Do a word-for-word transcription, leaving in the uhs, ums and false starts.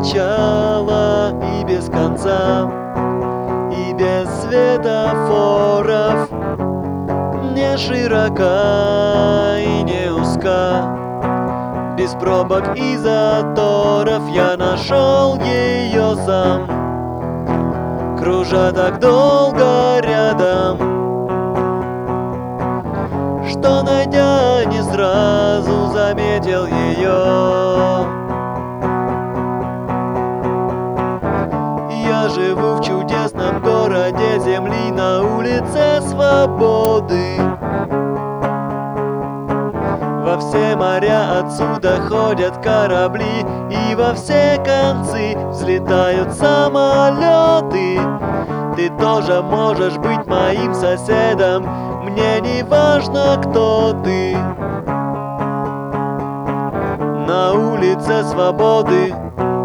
начала и без конца, и без светофоров, не широка и не узка, без пробок и заторов. Я нашел ее сам, кружа так долго рядом, что, найдя, не сразу заметил ее. Я живу в чудесном городе земли, на улице свободы. Во все моря отсюда ходят корабли, и во все концы взлетают самолеты. Ты тоже можешь быть моим соседом, мне не важно, кто ты. На улице свободы